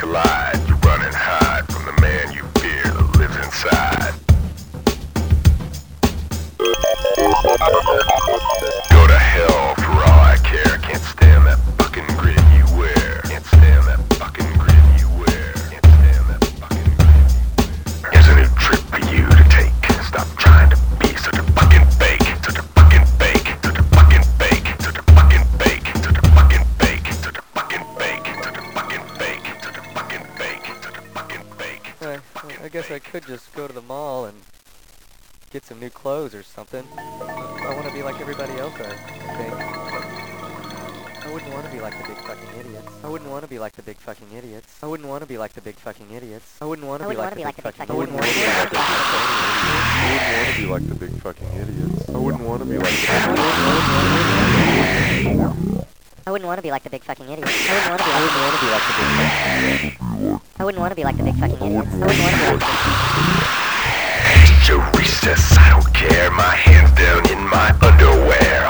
collide. You run and hide from the man you fear that lives inside. Go to hell for all I care. Can't stand that fucking grin you wear. Can't stand that fucking grin you wear. Can't stand that fucking grin you wear. Here's a new trip for you to take. Stop trying to be such a fucking fake. Such a fucking fake. Such a fucking fake. Such a fucking fake. Such a fucking fake. Such a fucking fake. Such a fucking fake. Such a fucking fake. Such a fucking fake. I guess I could just go to the mall and get some new clothes or something. I want to be like everybody else, I think. I wouldn't want to be like the big fucking idiots. I wouldn't want to be like the big fucking idiots. I wouldn't want to be like the big fucking idiots. I wouldn't want to be like the big fucking idiots. I wouldn't want to be like the big fucking idiots. I wouldn't want to be like the big fucking idiots. I wouldn't want to be like the big fucking idiots. I wouldn't want to be like the big fucking idiots. I wouldn't want to be like the big fucking idiots. I wouldn't want to be like the big fucking idiots. Your recess, I don't care. My hands down in my underwear.